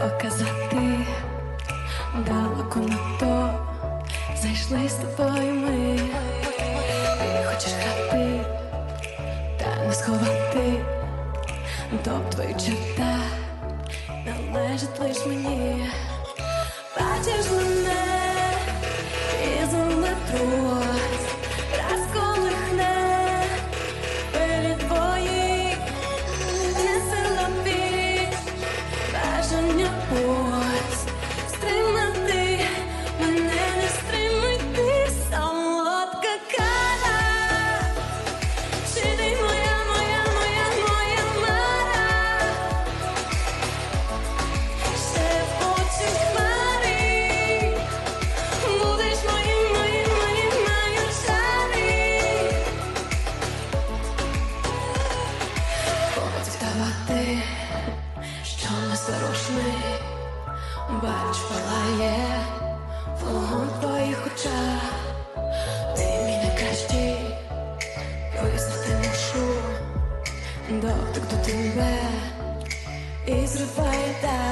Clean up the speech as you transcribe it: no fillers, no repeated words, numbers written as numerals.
показати далеко на то. Зайшли з тобою ми. Ти хочеш грати, та не сховати. Топ твої черта належить лиш мені. Бачиш мене із метро, раз колихне хвилі твої, не сила вік, бажання ось стримати мене, не стримуй ти, солодка кара. Чи ти моя, моя, моя, моя мара? Ще в очі хмари, будеш моїм, моїм, моїм, моїм шарі. Поцікавати, що незворушний, бач, палає вогонь в твоїх очах. Ти мій найкращий, визнати мушу дотик до тебе і зриває так.